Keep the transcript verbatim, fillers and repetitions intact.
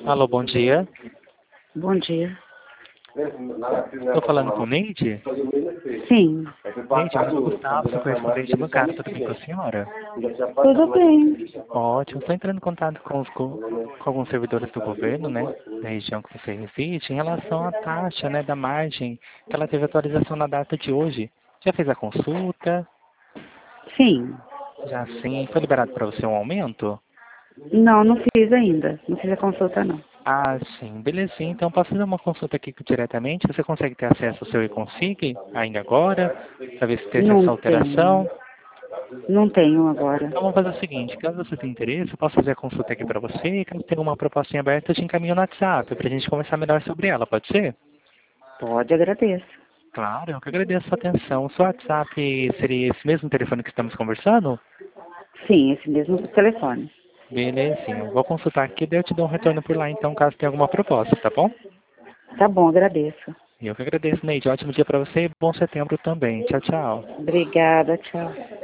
Alô, bom dia. Bom dia. Estou falando com Neide? Sim. Neide, meu nome é Gustavo, sou correspondente bancário, tudo bem com a senhora? Tudo bem. Ótimo, estou entrando em contato com, os, go- com alguns servidores do governo, né, da região que você reside, em relação à taxa, né, da margem, que ela teve atualização na data de hoje. Já fez a consulta? Sim. Já sim. Foi liberado para você um aumento? Não, não fiz ainda. Não fiz a consulta, não. Ah, sim. Belezinha. Então, posso fazer uma consulta aqui diretamente? Você consegue ter acesso ao seu e-consig ainda agora? Para ver se teve essa Não alteração? tenho. Não tenho agora. Então, vamos fazer o seguinte. Caso você tenha interesse, eu posso fazer a consulta aqui para você. E caso tenha uma proposta em aberta, eu te encaminho no WhatsApp para a gente conversar melhor sobre ela. Pode ser? Pode, agradeço. Claro, eu que agradeço a sua atenção. O seu WhatsApp seria esse mesmo telefone que estamos conversando? Sim, esse mesmo telefone. Belezinha. Eu vou consultar aqui, daí eu te dou um retorno por lá, então, caso tenha alguma proposta, tá bom? Tá bom, agradeço. Eu que agradeço, Neide. Ótimo dia para você e bom setembro também. Tchau, tchau. Obrigada, tchau.